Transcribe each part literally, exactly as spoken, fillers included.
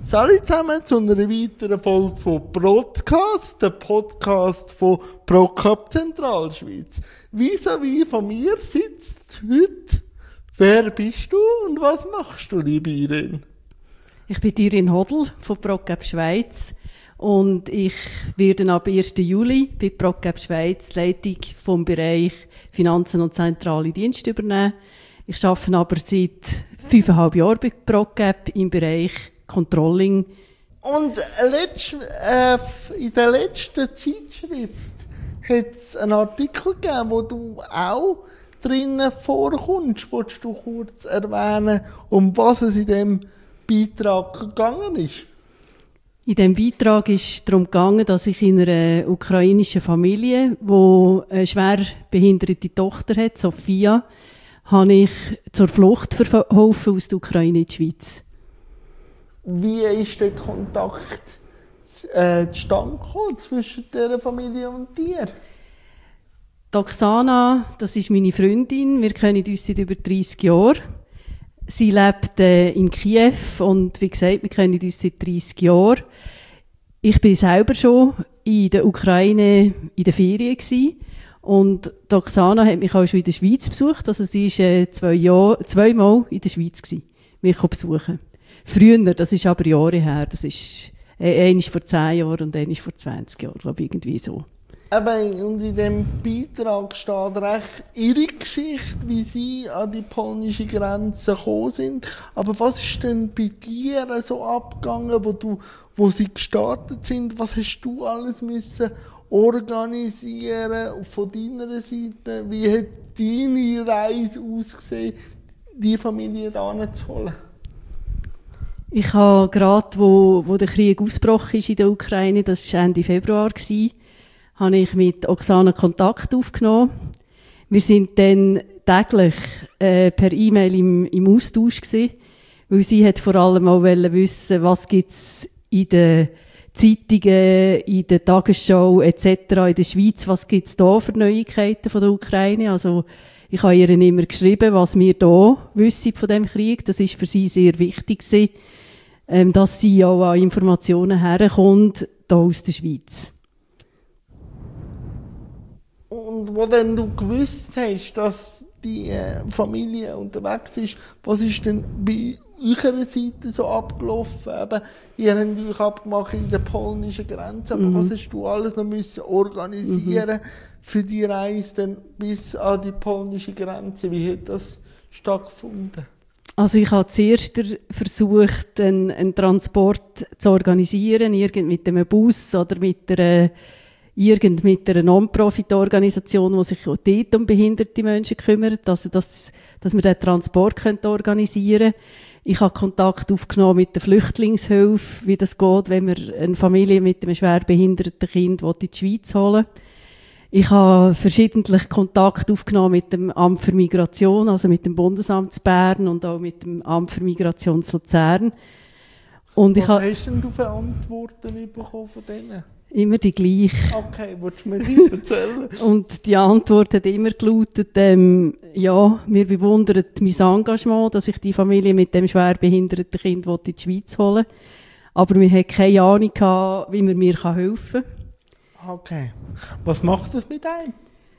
Salut zusammen zu einer weiteren Folge von Broadcast, der Podcast von ProCup Zentralschweiz. Vis-à-vis von mir sitzt heute, wer bist du und was machst du, liebe Irene? Ich bin Irene Hodl von ProCup Schweiz und ich werde ab ersten Juli bei ProCup Schweiz die Leitung vom Bereich Finanzen und zentrale Dienste übernehmen. Ich arbeite aber seit fünfeinhalb Jahren bei ProCup im Bereich Controlling. Und letzt, äh, in der letzten Zeitschrift hat es einen Artikel gegeben, wo du auch drinnen vorkommst. Willst du kurz erwähnen, um was es in diesem Beitrag gegangen ist? In diesem Beitrag ist es darum gegangen, dass ich in einer ukrainischen Familie, die eine schwer behinderte Tochter hat, Sophia, habe ich zur Flucht verholfen aus der Ukraine in die Schweiz. Wie ist der Kontakt äh, zustande gekommen zwischen dieser Familie und dir? Die Oksana, das ist meine Freundin. Wir kennen uns seit über dreissig Jahren. Sie lebt äh, in Kiew und wie gesagt, wir kennen uns seit dreissig Jahren. Ich bin selber schon in der Ukraine in der Ferien gewesen. Und die Oksana hat mich auch schon in der Schweiz besucht. Also sie war äh, zwei Jahr, zweimal in der Schweiz gewesen, mich besuchen. Früher, das ist aber Jahre her, das ist äh, einmal vor zehn Jahren und einmal vor zwanzig Jahren, glaube ich, irgendwie so. Eben, und in diesem Beitrag steht recht ihre Geschichte, wie sie an die polnische Grenze gekommen sind. Aber was ist denn bei dir so abgegangen, wo, du, wo sie gestartet sind? Was hast du alles müssen organisieren von deiner Seite? Wie hat deine Reise ausgesehen, die Familie da zu holen? Ich habe gerade, wo, wo der Krieg ausgebrochen ist in der Ukraine, das war Ende Februar, gewesen, habe ich mit Oksana Kontakt aufgenommen. Wir sind dann täglich äh, per E-Mail im, im Austausch gewesen, weil sie hat vor allem auch wissen, was gibt's in den Zeitungen, in der Tagesschau et cetera in der Schweiz, was gibt's da für Neuigkeiten von der Ukraine. Also ich habe ihr immer geschrieben, was wir da wissen von dem Krieg. Das ist für sie sehr wichtig gewesen, ähm, dass sie auch an Informationen herkommt, hier aus der Schweiz. Und wo denn du gewusst hast, dass die äh, Familie unterwegs ist, was ist denn bei eurer Seite so abgelaufen? Eben, ihr habt euch abgemacht in der polnischen Grenze, aber mhm. was hast du alles noch müssen organisieren mhm. für die Reise dann bis an die polnische Grenze? Wie hat das stattgefunden? Also ich habe zuerst versucht, einen, einen Transport zu organisieren, irgend mit einem Bus oder mit einer, irgend mit einer Non-Profit-Organisation, die sich dort um behinderte Menschen kümmert, also dass, dass wir den Transport organisieren können. Ich habe Kontakt aufgenommen mit der Flüchtlingshilfe, wie das geht, wenn wir eine Familie mit einem schwer behinderten Kind in die Schweiz holen. Ich habe verschiedentlich Kontakt aufgenommen mit dem Amt für Migration, also mit dem Bundesamt zu Bern und auch mit dem Amt für Migration zu Luzern. Und Was ich habe hast denn du für Antworten bekommen von denen? Immer die gleiche. Okay, willst du mir die erzählen? Und die Antwort hat immer gelautet, ähm, ja, wir bewundern mein Engagement, dass ich die Familie mit dem schwer behinderten Kind in die Schweiz holen will. Aber wir hatten keine Ahnung, wie man mir helfen kann. Okay. Was macht das mit einem?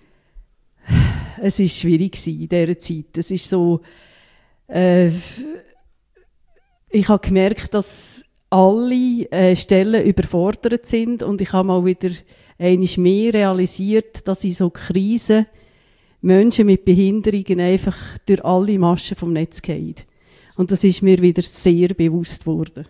Es war schwierig in dieser Zeit. Es ist so, äh, ich habe gemerkt, dass alle äh, Stellen überfordert sind und ich habe mal wieder einmal mehr realisiert, dass in so Krisen Menschen mit Behinderungen einfach durch alle Maschen vom Netz gehen. Und das ist mir wieder sehr bewusst geworden.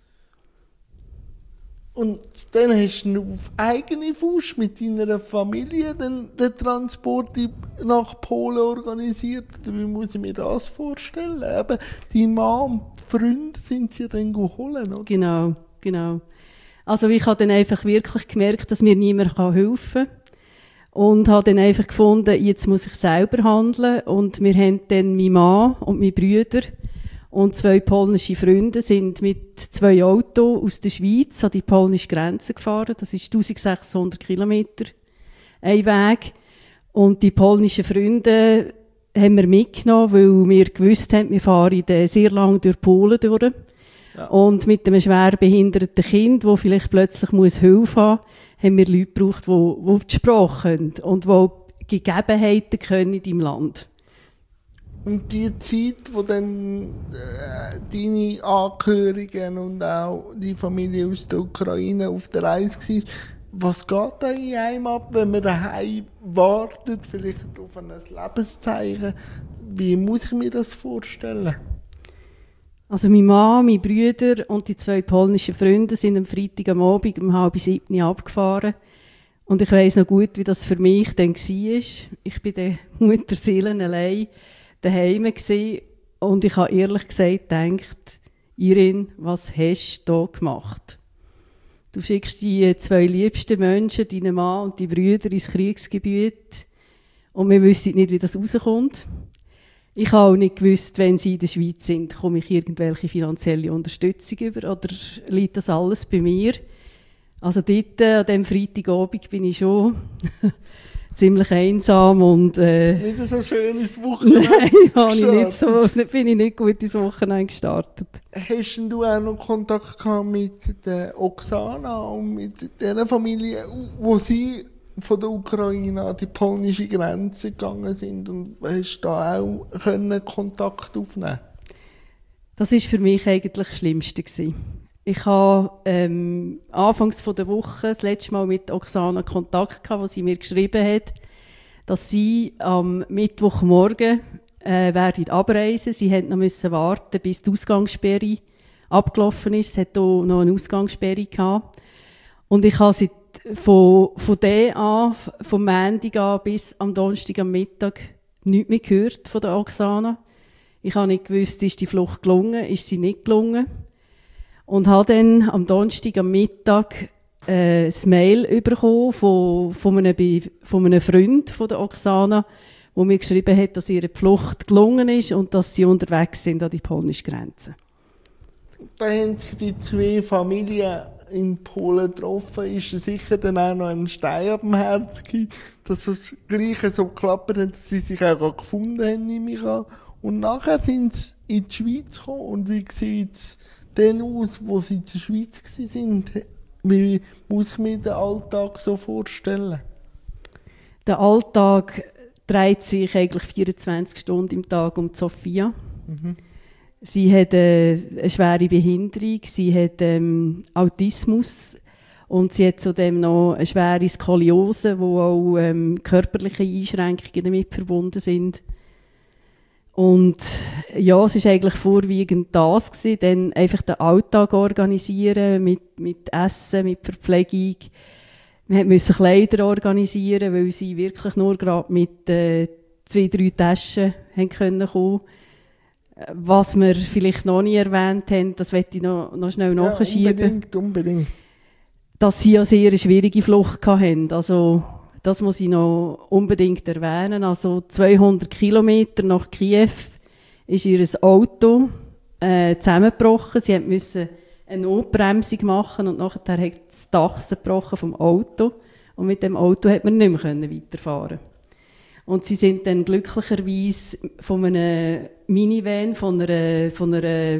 Und dann hast du auf eigene Faust mit deiner Familie den, den Transport nach Polen organisiert. Wie muss ich mir das vorstellen? Eben, die Mann und Freunde sind sie dann geholt, oder? Genau, genau. Also ich habe dann einfach wirklich gemerkt, dass mir niemand helfen kann. Und habe dann einfach gefunden, jetzt muss ich selber handeln. Und wir haben dann mein Mann und meine Brüder und zwei polnische Freunde sind mit zwei Autos aus der Schweiz an die polnische Grenze gefahren. Das ist eintausendsechshundert Kilometer ein Weg. Und die polnischen Freunde haben wir mitgenommen, weil wir gewusst haben, wir fahren sehr lange durch Polen durch. Ja. Und mit einem schwer behinderten Kind, das vielleicht plötzlich muss Hilfe haben muss, haben wir Leute gebraucht, die, die die Sprache können und die Gegebenheiten können in deinem Land. Und die Zeit, wo dann äh, deine Angehörigen und auch die Familie aus der Ukraine auf der Reise war, was geht da in einem ab, wenn man daheim wartet, vielleicht auf ein Lebenszeichen? Wie muss ich mir das vorstellen? Also meine Mann, meine Brüder und die zwei polnischen Freunde sind am Freitag am Abend um halb sieben abgefahren. Und ich weiss noch gut, wie das für mich dann war. Ich bin der Mutterseelen allein daheim gewesen. Und ich habe ehrlich gesagt gedacht, Irin, was hast du da gemacht? Du schickst die zwei liebsten Menschen, deinen Mann und die Brüder, ins Kriegsgebiet. Und wir wissen nicht, wie das rauskommt. Ich habe auch nicht gewusst, wenn sie in der Schweiz sind, komme ich irgendwelche finanzielle Unterstützung über oder liegt das alles bei mir? Also dort, an diesem Freitagabend, bin ich schon ziemlich einsam und äh, nicht so schön ins Wochenende. Nein, habe ich nicht so, bin ich nicht gut ins Wochenende gestartet. Hast du auch noch Kontakt gehabt mit der Oksana und mit dieser Familie, wo sie von der Ukraine an die polnische Grenze gegangen sind, und hast du da auch können Kontakt aufnehmen? Das war für mich eigentlich das Schlimmste gewesen. Ich habe ähm, anfangs von der Woche das letzte Mal mit Oksana Kontakt gehabt, wo sie mir geschrieben hat, dass sie am Mittwochmorgen äh, werden abreisen. Sie mussten noch müssen warten, bis die Ausgangssperre abgelaufen ist. Es hat auch noch eine Ausgangssperre gehabt. Und ich habe seit von, von dem an, vom Montag an bis am Donnerstag am Mittag nichts mehr gehört von der Oksana. Ich habe nicht gewusst, ist die Flucht gelungen, ist sie nicht gelungen. Und habe dann am Donnerstag am Mittag äh, ein Mail bekommen von, von, einem, von einem Freund von der Oksana, der mir geschrieben hat, dass ihre Flucht gelungen ist und dass sie unterwegs sind an die polnische Grenze. Da haben sich die zwei Familien in Polen getroffen. Ist es sicher dann auch noch ein Stein auf dem Herzen gegeben, dass das Gleiche so geklappt hat, dass sie sich auch gefunden haben, nehme ich an. Und nachher sind sie in die Schweiz gekommen. Und wie sieht es denn aus, wo sie in der Schweiz waren? Wie muss ich mir den Alltag so vorstellen? Der Alltag dreht sich eigentlich vierundzwanzig Stunden im Tag um Sophia. Mhm. Sie hat äh, eine schwere Behinderung, sie hat ähm, Autismus und sie hat zudem noch eine schwere Skoliose, wo auch ähm, körperliche Einschränkungen damit verbunden sind. Und ja, es war eigentlich vorwiegend das gewesen, dann einfach den Alltag organisieren, mit, mit Essen, mit Verpflegung. Wir mussten Kleider organisieren, weil sie wirklich nur gerade mit äh, zwei, drei Taschen haben können kommen. Was wir vielleicht noch nie erwähnt haben, das möchte ich noch, noch schnell ja, nachschieben. Unbedingt, unbedingt. Dass sie ja sehr eine schwierige Flucht hatten. Also, das muss ich noch unbedingt erwähnen. Also, zweihundert Kilometer nach Kiew ist ihr Auto äh, zusammengebrochen. Sie mussten eine Notbremsung machen und nachher hat das Dach zerbrochen vom Auto. Und mit dem Auto hat man nicht mehr weiterfahren. Und sie sind dann glücklicherweise von einem Minivan, von einer, von einer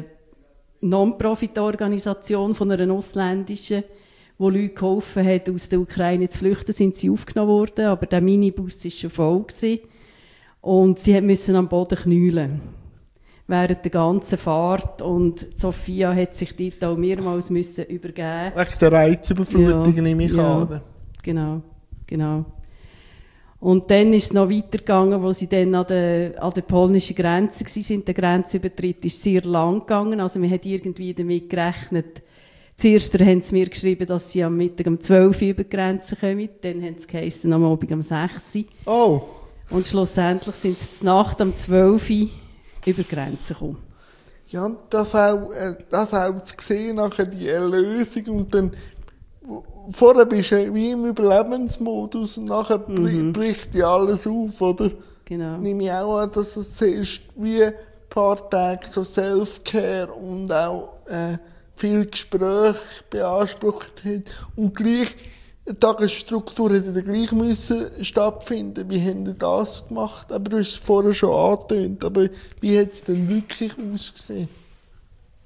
Non-Profit-Organisation, von einer ausländischen, wo Leute geholfen hat, aus der Ukraine zu flüchten, sind sie aufgenommen worden. Aber der Minibus war schon voll gewesen. Und sie mussten am Boden knäulen. Während der ganzen Fahrt. Und Sophia hat sich dort auch mehrmals müssen übergeben. Wegen der Reizüberflutung, ja, nehme ich ja, an. Genau, genau. Und dann ist es noch weitergegangen, wo sie dann an der, an der polnischen Grenze waren. Der Grenzübertritt ist sehr lang gegangen. Also man hat irgendwie damit gerechnet. Zuerst haben sie mir geschrieben, dass sie am Mittag um zwölf Uhr über die Grenze kommen. Dann haben sie geheißen, am Abend um sechs Uhr. Oh. Und schlussendlich sind sie Nacht um zwölf Uhr über die Grenze gekommen. Ja, das auch, das auch zu sehen, nachher die Erlösung und dann vorher bist du wie im Überlebensmodus und nachher mhm. bricht dir alles auf, oder? Genau. Nehme ich auch an, dass es zuerst wie ein paar Tage so Self-Care und auch äh, viel Gespräch beansprucht hat. Und gleich, die Tagesstruktur hätte dann gleich müssen stattfinden. Wie haben Sie das gemacht? Aber du hast es vorher schon angetönt. Aber wie hat es denn wirklich ausgesehen?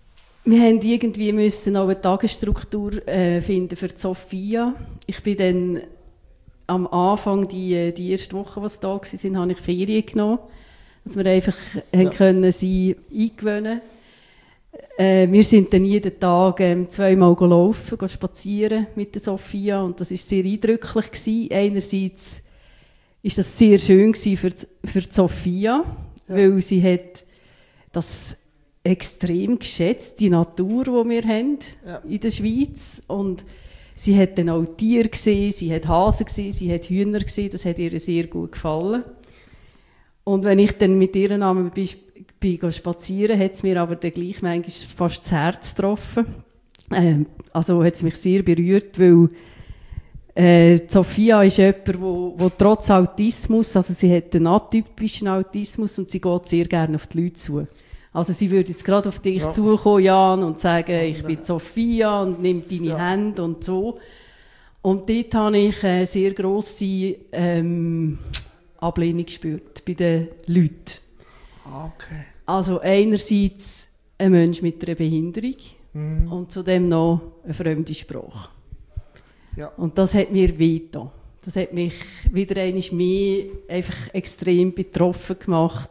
Wir mussten irgendwie müssen auch eine Tagesstruktur äh, finden für die Sophia. Ich bin dann am Anfang, die, die erste Woche, die sie da waren, habe ich Ferien genommen, dass wir einfach ja. können sie eingewöhnen. Äh, wir sind dann jeden Tag ähm, zweimal laufen, gehen spazieren mit der Sophia und das war sehr eindrücklich gewesen. Einerseits war das sehr schön für die, für die Sophia, ja. weil sie hat das extrem geschätzt, die Natur, die wir haben ja. in der Schweiz. Und sie hat dann auch Tiere gesehen, sie hat Hasen gesehen, sie hat Hühner gesehen, das hat ihr sehr gut gefallen. Und wenn ich dann mit ihr zusammen bin, bin spazieren, hat es mir aber dann gleich manchmal fast das Herz getroffen. Ähm, also hat es mich sehr berührt, weil äh, Sophia ist jemand, wo, wo trotz Autismus, also sie hat einen atypischen Autismus und sie geht sehr gerne auf die Leute zu. Also sie würde jetzt gerade auf dich ja. zukommen, Jan, und sagen, ich bin Sophia und nimm deine ja. Hände und so. Und dort habe ich eine sehr grosse ähm, Ablehnung gespürt bei den Leuten. Okay. Also einerseits ein Mensch mit einer Behinderung mhm. und zudem noch eine fremde Sprache. Ja. Und das hat mir wehgetan. Das hat mich wieder einmal mehr einfach extrem betroffen gemacht.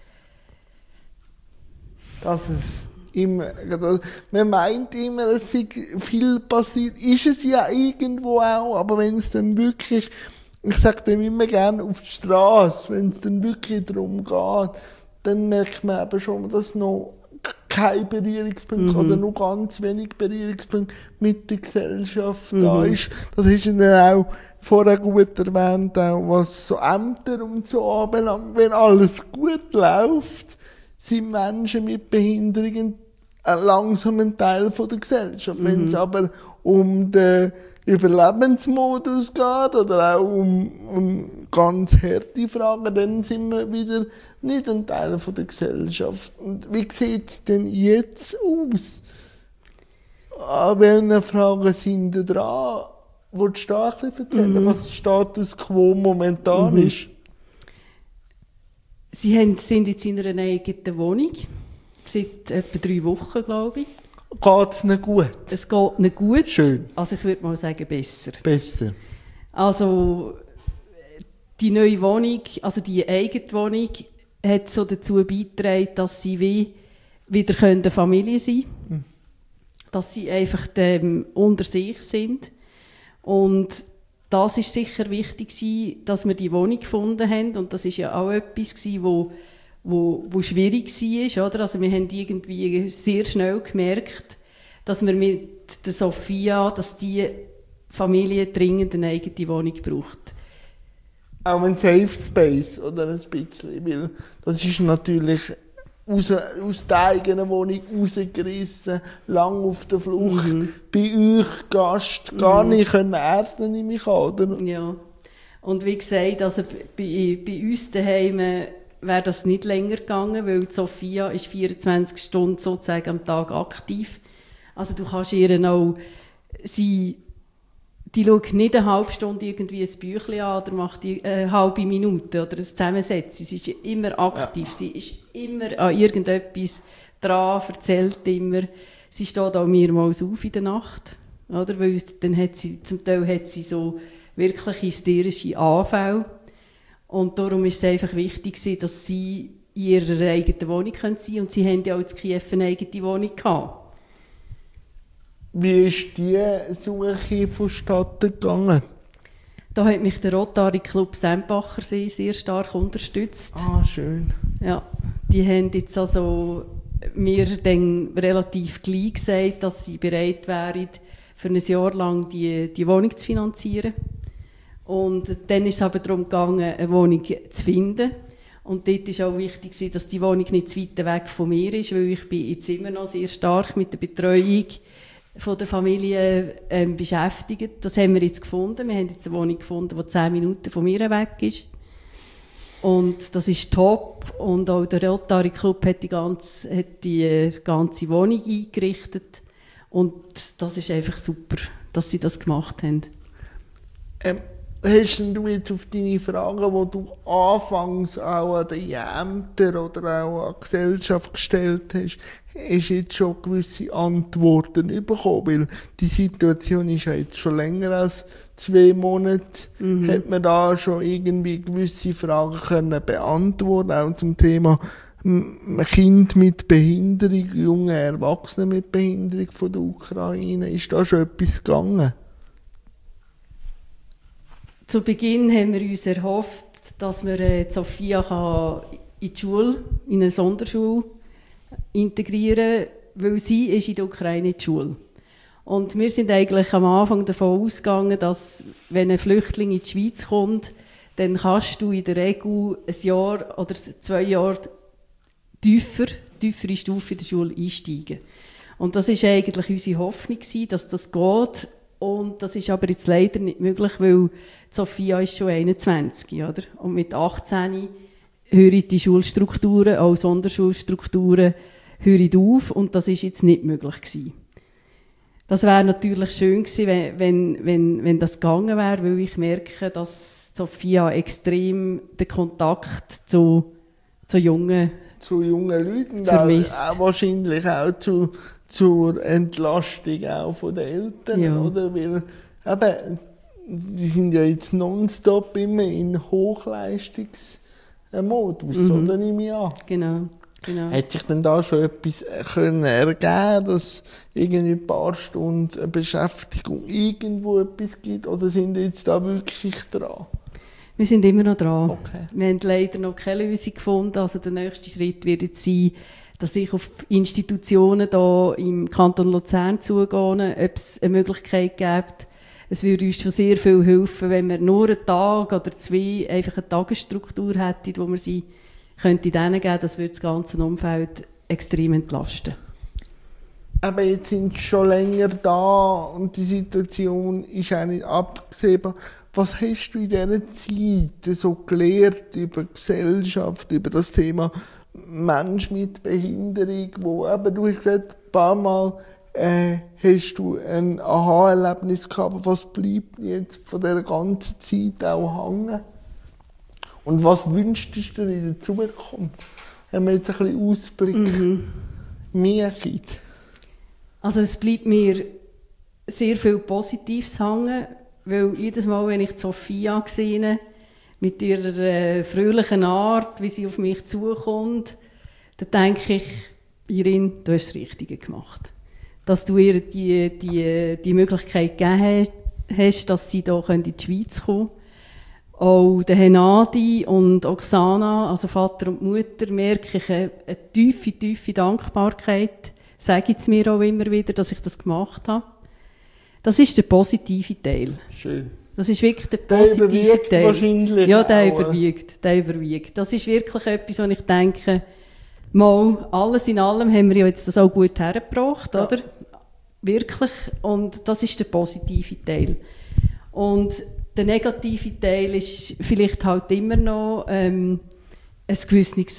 Dass es immer, man meint immer, es sei viel passiert, ist es ja irgendwo auch, aber wenn es dann wirklich, ich sage dem immer gerne auf die Straße, wenn es dann wirklich darum geht, dann merkt man eben schon, dass noch kein Berührungspunkt mhm. oder noch ganz wenig Berührungspunkt mit der Gesellschaft mhm. da ist. Das ist dann auch vorher gut erwähnt, auch was so Ämter und so anbelangt. Wenn alles gut läuft, sind Menschen mit Behinderungen langsam ein Teil von der Gesellschaft. Mhm. Wenn es aber um den Überlebensmodus geht oder auch um, um ganz harte Fragen, dann sind wir wieder nicht ein Teil von der Gesellschaft. Und wie sieht es denn jetzt aus? An welchen Fragen sind ihr dran? Willst du da ein bisschen erzählen, mhm. was der Status quo momentan mhm. ist? Sie haben, sind jetzt in einer eigenen Wohnung, seit etwa drei Wochen, glaube ich. Geht es nicht gut? Es geht nicht gut. Schön. Also ich würde mal sagen, besser. Besser. Also die neue Wohnung, also die eigene Wohnung, hat so dazu beigetragen, dass sie wie wieder eine Familie sein können. Mhm. Dass sie einfach ähm, unter sich sind. Und das war sicher wichtig, dass wir die Wohnung gefunden haben. Und das war ja auch etwas, wo, wo, wo schwierig war. Oder? Also wir haben irgendwie sehr schnell gemerkt, dass wir mit der Sophia, dass die Familie dringend eine eigene Wohnung braucht. Auch ein Safe Space, oder ein bisschen, weil das ist natürlich aus, aus der eigenen Wohnung rausgerissen, lang auf der Flucht, mhm. bei euch Gast, gar mhm. nicht können erden, nehme ich an, oder? Ja, und wie gesagt, also bei, bei uns daheim wäre das nicht länger gegangen, weil Sophia ist vierundzwanzig Stunden sozusagen am Tag aktiv. Also du kannst ihr auch, sie, die schaut nicht eine halbe Stunde irgendwie ein Büchlein an oder macht eine halbe Minute oder ein Zusammensetzen. Sie ist immer aktiv, ja. Sie ist immer an irgendetwas dran, erzählt immer. Sie steht auch mehrmals auf in der Nacht, oder? Weil dann hat sie, zum Teil hat sie so wirklich hysterische Anfälle. Und darum ist es einfach wichtig, dass sie in ihrer eigenen Wohnung sein können. Und sie haben ja auch in Kiew eine eigene Wohnung gehabt. Wie ist die Suche vonstatten gegangen? Da hat mich der Rotary Club Sempachersee sehr stark unterstützt. Ah, schön. Ja, die haben jetzt also mir dann relativ gleich gesagt, dass sie bereit wären, für ein Jahr lang die, die Wohnung zu finanzieren. Und dann ist es aber darum gegangen, eine Wohnung zu finden. Und dort war auch wichtig, dass die Wohnung nicht zu weit weg von mir ist, weil ich bin jetzt immer noch sehr stark mit der Betreuung von der Familie ähm, beschäftigt. Das haben wir jetzt gefunden. Wir haben jetzt eine Wohnung gefunden, die zehn Minuten von mir weg ist. Und das ist top. Und auch der Rotary Club hat die ganze, hat die äh, ganze Wohnung eingerichtet. Und das ist einfach super, dass sie das gemacht haben. Ähm, hast denn du jetzt auf deine Fragen, die du anfangs auch an die Ämter oder auch an die Gesellschaft gestellt hast, hast jetzt schon gewisse Antworten bekommen? Weil die Situation ist ja jetzt schon länger als zwei Monate. Mhm. Hat man da schon irgendwie gewisse Fragen können beantworten, auch zum Thema Kind mit Behinderung, junge Erwachsene mit Behinderung von der Ukraine? Ist da schon etwas gegangen? Zu Beginn haben wir uns erhofft, dass wir äh, Sophia kann in die Schule, in eine Sonderschule integrieren kann, weil sie ist in der Ukraine in die Schule. Und wir sind eigentlich am Anfang davon ausgegangen, dass, wenn ein Flüchtling in die Schweiz kommt, dann kannst du in der Regel ein Jahr oder zwei Jahre tiefer, tiefere Stufe in der Schule einsteigen. Und das war eigentlich unsere Hoffnung, dass das geht. Und das ist aber jetzt leider nicht möglich, weil Sophia ist schon einundzwanzig, oder? Und mit achtzehn hören die Schulstrukturen, auch Sonderschulstrukturen, hören auf und das ist jetzt nicht möglich gewesen. Das wäre natürlich schön gewesen, wenn, wenn, wenn, wenn das gegangen wäre, weil ich merke, dass Sophia extrem den Kontakt zu, zu jungen zu jungen Leuten, vermisst. Auch, auch wahrscheinlich auch zu zur Entlastung auch von den Eltern, ja. Oder? Weil, eben, die sind ja jetzt nonstop immer in Hochleistungsmodus, mhm. oder nehme ich an? Genau, genau. Hat sich denn da schon etwas können ergeben, dass irgendwie ein paar Stunden eine Beschäftigung irgendwo etwas gibt, oder sind jetzt da wirklich dran? Wir sind immer noch dran. Okay. Wir haben leider noch keine Lösung gefunden, also der nächste Schritt wird jetzt sein, dass ich auf Institutionen hier im Kanton Luzern zugehe, ob es eine Möglichkeit gibt. Es würde uns schon sehr viel helfen, wenn wir nur einen Tag oder zwei einfach eine Tagesstruktur hätten, wo wir sie könnte denen geben. Das würde das ganze Umfeld extrem entlasten. Aber jetzt sind sie schon länger da und die Situation ist auch nicht abgesehbar. Was hast du in dieser Zeit so gelernt über die Gesellschaft, über das Thema Mensch mit Behinderung, wo eben, du hast gesagt, ein paar Mal äh, hast du ein Aha-Erlebnis gehabt, was bleibt jetzt von dieser ganzen Zeit auch hängen? Und was wünschst du dir in der Zukunft? Haben wir jetzt ein bisschen Ausblick? Mhm. Mehr Kind. Also es bleibt mir sehr viel Positives hängen, weil jedes Mal, wenn ich Sophia sehe, mit ihrer äh, fröhlichen Art, wie sie auf mich zukommt, dann denke ich, Irin, du hast das Richtige gemacht. Dass du ihr die, die, die Möglichkeit gegeben hast, dass sie hier in die Schweiz kommen können. Auch der Henadi und Oksana, also Vater und Mutter, merke ich eine, eine tiefe, tiefe Dankbarkeit. Sage ich es mir auch immer wieder, dass ich das gemacht habe. Das ist der positive Teil. Schön. Das ist wirklich der positive der überwiegt Teil. Wahrscheinlich ja, der auch, überwiegt, der überwiegt. Das ist wirklich etwas, wo ich denke, mal, alles in allem haben wir ja jetzt das auch gut hergebracht, ja. Oder? Wirklich. Und das ist der positive Teil. Und der negative Teil ist vielleicht halt immer noch ähm, ein gewisses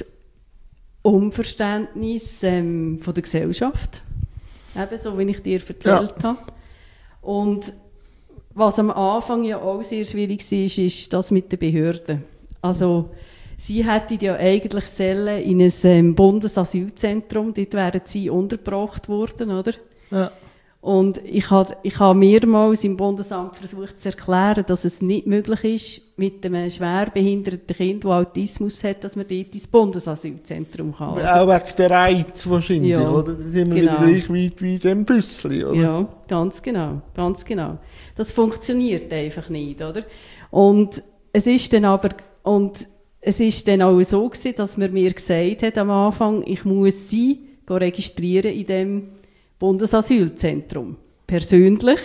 Unverständnis ähm, von der Gesellschaft. Eben so, wie ich dir erzählt ja. habe. Und was am Anfang ja auch sehr schwierig war, ist, ist das mit den Behörden. Also, sie hätten ja eigentlich sollen in ein ähm, Bundesasylzentrum, dort wären sie untergebracht worden, oder? Ja. Und ich habe ich ha mehrmals im Bundesamt versucht zu erklären, dass es nicht möglich ist, mit einem schwerbehinderten Kind, das Autismus hat, dass man dort ins Bundesasylzentrum kann. Oder? Auch wegen der Reiz wahrscheinlich, ja, oder? Da sind wir genau. wieder gleich weit wie in dem Büssli, oder? Ja, ganz genau, ganz genau. Das funktioniert einfach nicht, oder? Und es ist dann aber, und es ist dann auch so gewesen, dass man mir gesagt hat am Anfang, ich muss sie registrieren in dem Bundesasylzentrum. Persönlich.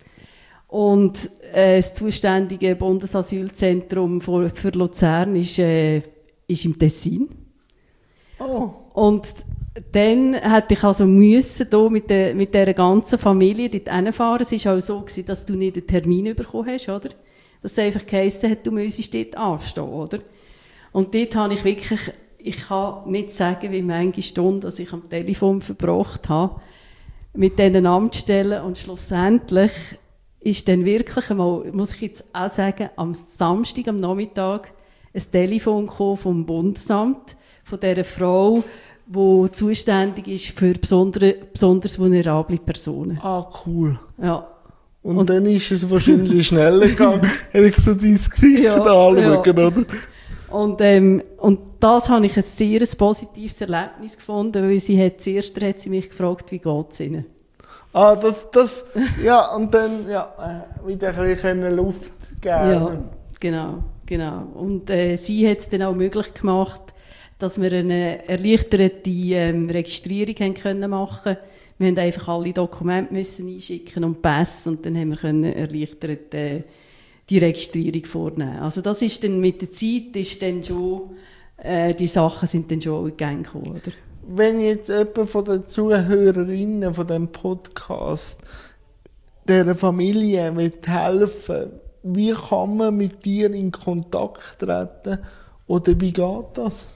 Und äh, das zuständige Bundesasylzentrum für, für Luzern ist, äh, ist im Tessin. Oh. Und dann hätte ich also müssen, hier mit, der, mit dieser ganzen Familie dort hinfahren. Es war auch so gewesen, dass du nicht einen Termin bekommen hast, oder? Dass es einfach geheissen hat, du müsstest dort anstehen, oder? Und dort habe ich wirklich, ich kann nicht sagen, wie viele Stunden ich am Telefon verbracht habe, mit diesen Amtsstellen, und schlussendlich ist dann wirklich einmal, muss ich jetzt auch sagen, am Samstag, am Nachmittag, ein Telefon gekommen vom Bundesamt, von dieser Frau, die zuständig ist für besondere, besonders vulnerable Personen. Ah, cool. Ja. Und, Und dann ist es wahrscheinlich schneller gegangen, wenn ich so dein Gesicht Ja, anschaue, ja. oder? Und, ähm, und das habe ich ein sehr ein positives Erlebnis gefunden, weil sie hat, zuerst hat sie mich gefragt, wie geht es ihnen? Ah, das, das, ja, und dann, ja, äh, wieder ein bisschen Luft geben. Ja, genau, genau. Und äh, sie hat es dann auch möglich gemacht, dass wir eine erleichterte ähm, Registrierung haben können machen. Wir mussten einfach alle Dokumente müssen einschicken und Pässe und dann haben wir können erleichtert äh, die Registrierung vornehmen. Also das ist dann mit der Zeit ist dann schon, äh, die Sachen sind dann schon in Gang gekommen, oder? Wenn jetzt jemand von den Zuhörerinnen von diesem Podcast dieser Familie helfen will, wie kann man mit dir in Kontakt treten oder wie geht das?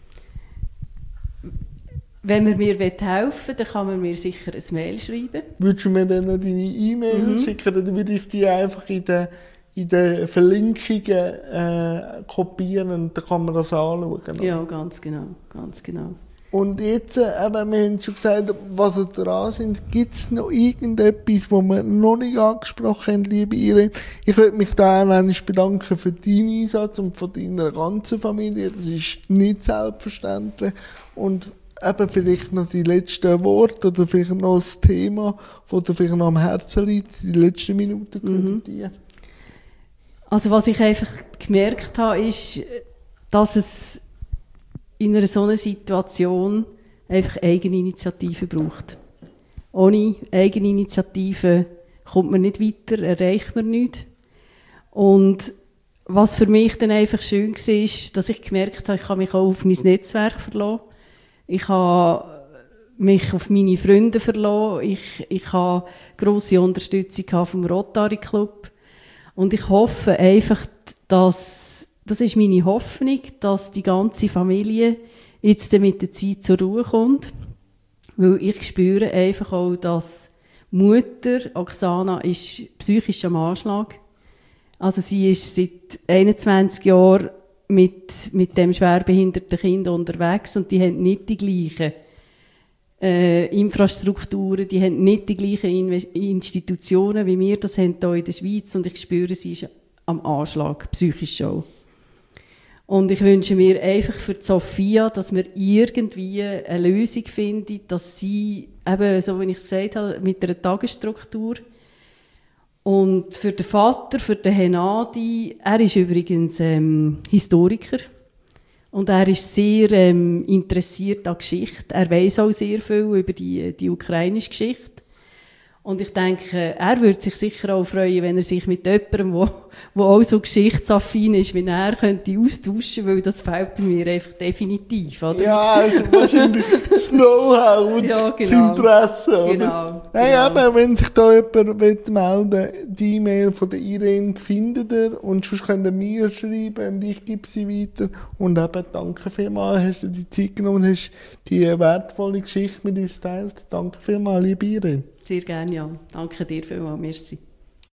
Wenn man mir helfen will, dann kann man mir sicher ein Mail schreiben. Würdest du mir dann noch deine E-Mail Mhm. schicken, dann würde ich die einfach in den, in den Verlinkungen äh, kopieren und dann kann man das anschauen. Oder? Ja, ganz genau, ganz genau. Und jetzt, äh, eben, wir haben schon gesagt, was wir dran sind. Gibt es noch irgendetwas, was wir noch nicht angesprochen haben, liebe Irene? Ich würde mich da auch einmal bedanken für deinen Einsatz und von deiner ganzen Familie. Das ist nicht selbstverständlich. Und eben vielleicht noch die letzten Worte oder vielleicht noch das Thema, das dir vielleicht noch am Herzen liegt, die letzten Minuten gehören Mhm. dir. Also was ich einfach gemerkt habe, ist, dass es in einer so einer Situation einfach Eigeninitiative braucht. Ohne Eigeninitiative kommt man nicht weiter, erreicht man nichts. Und was für mich dann einfach schön war, ist, dass ich gemerkt habe, ich kann mich auch auf mein Netzwerk verlassen. Ich habe mich auf meine Freunde verlassen. Ich, ich habe grosse Unterstützung vom Rotary Club. Und ich hoffe einfach, dass, das ist meine Hoffnung, dass die ganze Familie jetzt mit der Zeit zur Ruhe kommt. Weil ich spüre einfach auch, dass Mutter, Oksana, ist psychisch am Anschlag. Also sie ist seit einundzwanzig Jahren mit, mit dem schwerbehinderten Kind unterwegs und die haben nicht die gleichen äh, Infrastrukturen, die haben nicht die gleichen Inve- Institutionen, wie wir das haben hier in der Schweiz und ich spüre, sie ist am Anschlag, psychisch auch. Und ich wünsche mir einfach für die Sophia, dass wir irgendwie eine Lösung finden, dass sie, eben, so wie ich es gesagt habe, mit einer Tagesstruktur. Und für den Vater, für den Henadi, er ist übrigens ähm, Historiker. Und er ist sehr ähm, interessiert an Geschichte. Er weiß auch sehr viel über die, die ukrainische Geschichte. Und ich denke, er würde sich sicher auch freuen, wenn er sich mit jemandem, der, der auch so geschichtsaffin ist wie er, könnte austauschen, weil das fehlt bei mir einfach definitiv, oder? Ja, also wahrscheinlich das Know-how und Ja, genau. das Interesse, oder? Genau, Nein, genau. eben, wenn sich da jemand melden will, die E-Mail von der Irene findet ihr und sonst könnt ihr mir schreiben und ich gebe sie weiter. Und eben, danke vielmals, hast du dir die Zeit genommen und hast die wertvolle Geschichte mit uns geteilt. Danke vielmals, liebe Irene. Sehr gerne, ja. Danke dir vielmals, merci.